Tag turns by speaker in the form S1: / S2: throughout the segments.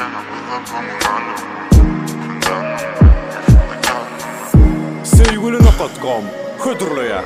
S1: Sevgilina.com Hıdırlıya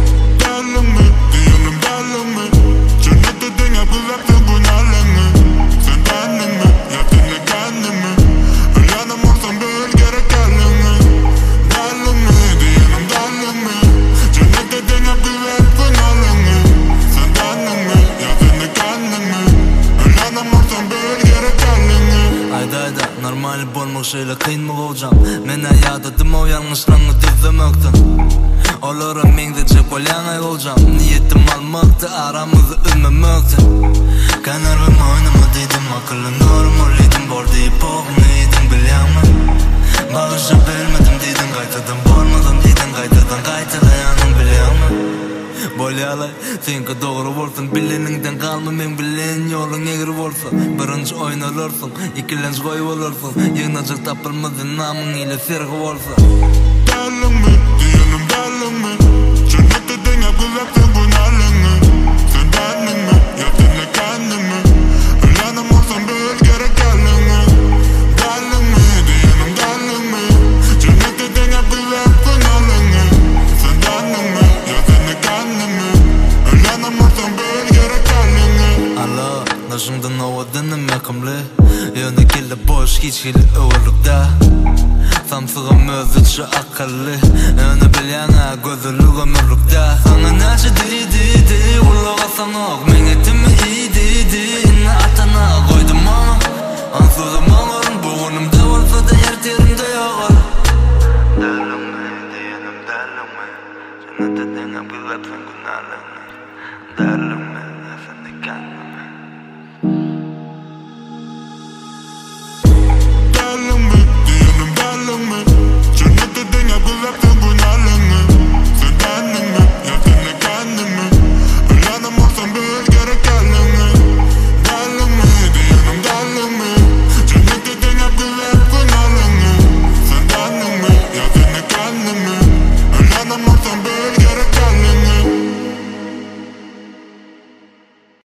S2: normal bolmak şöyle kıyınmık olacağım. Men ayadadım o yanlışlarını düzlemekten. Olara mengde çek olyanay olacağım. Niyetim almaktı, aramızı üzmemekti. Kanarım oynamadıydın, akıllı normalydin. Bor deyip oğunaydın, bilyanmın. Bağışa vermedim deydin, kaytadan bormadım deydin. Kaytadan kaytalayanın bilyanmın. Bolyalay, senka doğru bolsun. Bileningden kalma, men bilen yolun egri bolsa. Birinci oynalorsun, ikilenci koy olursun. Yığnacak tapılmadın, namın ile sergi bolsa.
S3: Dallimi, diyelim dallimi. Cennette denge güzelsin bu nalini. Sen dallimi, yatınla kendimi. Ölenim olsan bil gerek elini. Dallimi, diyelim dallimi. Cennette denge güzelsin nalini. Sen dallimi, yatınla kendimi. Ölenim olsan bil gerek elini.
S2: Allah, naşımdan ovadınım yakımlı. Yönü kille boş, hiç hili öğürlükte. Samsığım özüçü akıllı. Önü bilyana gözülü ömürlükte. Sana naşı di Ullağa sanok. Men etimi iyi di İnne atana koydum ama ansızım ağırım. Boğunumda olsa da her terimde yağar. Dallimi, diyelim dallimi. Cennette denge güzelsin günahlarını. Dallimi.